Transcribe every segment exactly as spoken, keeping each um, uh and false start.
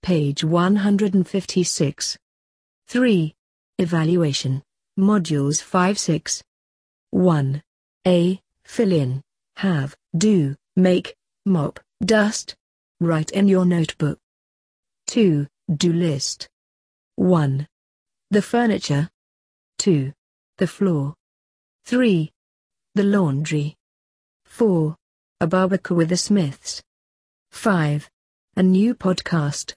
page one hundred fifty-six. three. Evaluation, Modules five six. one. A. Fill in, have, do, make, mop, dust. Write in your notebook. two. Do list. one. The furniture. two. The floor. three. The laundry. four. A barbecue with the Smiths. five. A new podcast.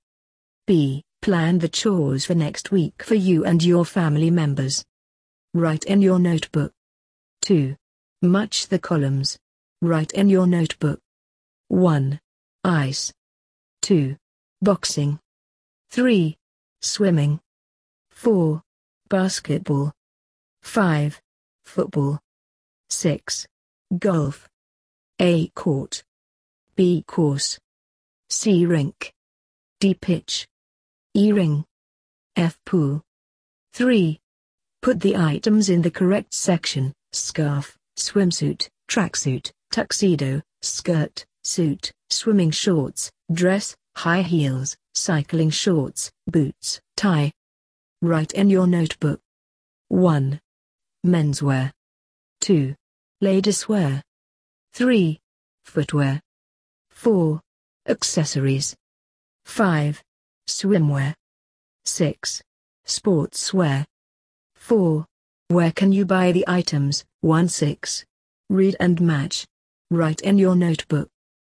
B. Plan the chores for next week for you and your family members. Write in your notebook. two. Match the columns. Write in your notebook. one. Ice. two. Boxing. three. Swimming. four. Basketball. five. Football. six. Golf. A. Court. B. Course. C. Rink. D. Pitch. E. Ring. F. Pool. three. Put the items in the correct section: scarf, swimsuit, tracksuit, tuxedo, skirt, suit, swimming shorts, dress, high heels, cycling shorts, boots, tie. Write in your notebook. one. Menswear. two. Ladieswear. three. Footwear. four. Accessories. five. Swimwear. six. Sportswear. four. Where can you buy the items? one six. Read and match. Write in your notebook.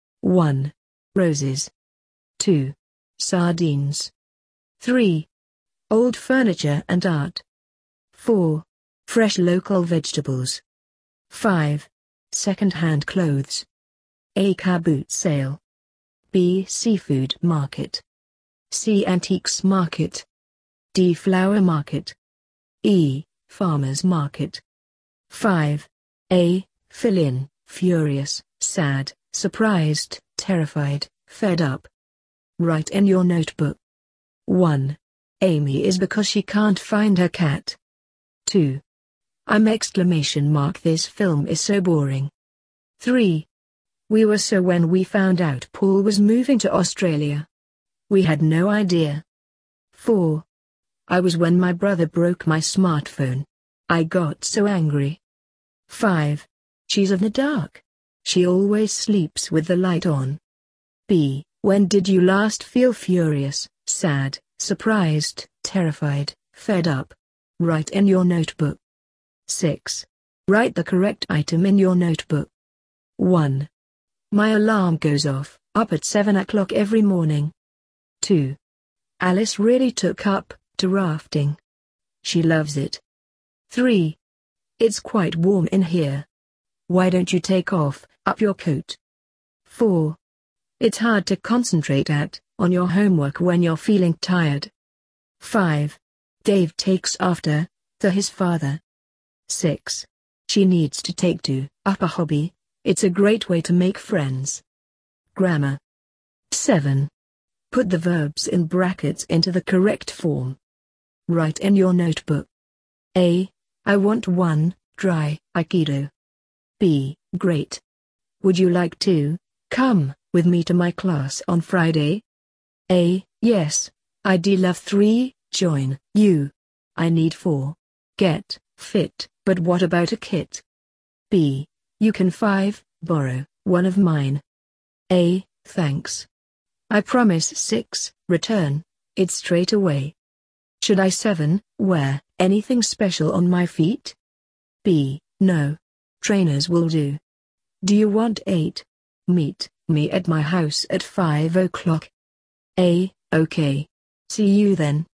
one. Roses. two. Sardines. three. Old furniture and art. four. Fresh local vegetables. five. Second-hand clothes. A. Car boot sale. B. Seafood market. C. Antiques market. D. Flower market. E. Farmers market. five. A. Fill in, furious, sad, surprised, terrified, fed up. Write in your notebook. one. Amy is because she can't find her cat. two. I'm exclamation mark this film is so boring. three. We were so when we found out Paul was moving to Australia. We had no idea. four. I was when my brother broke my smartphone. I got so angry. five. She's in the dark. She always sleeps with the light on. B. When did you last feel furious, sad, surprised, terrified, fed up? Write in your notebook. six. Write the correct item in your notebook. one. My alarm goes off, up at seven o'clock every morning. two. Alice really took up to rafting. She loves it. three. It's quite warm in here. Why don't you take off, up your coat? four. It's hard to concentrate at, on your homework when you're feeling tired. five. Dave takes after, to his father. six. She needs to take to, up a hobby. It's a great way to make friends. Grammar. seven. Put the verbs in brackets into the correct form. Write in your notebook. A. I want one, dry, Aikido. B. Great. Would you like to come with me to my class on Friday? A. Yes, I'd love three, join you. I need four. Get fit, but what about a kit? B. You can five, borrow one of mine. A. Thanks. I promise six, return it straight away. Should I seven, wear anything special on my feet? B. No. Trainers will do. Do you want eight? Meet me at my house at five o'clock. A. Okay. See you then.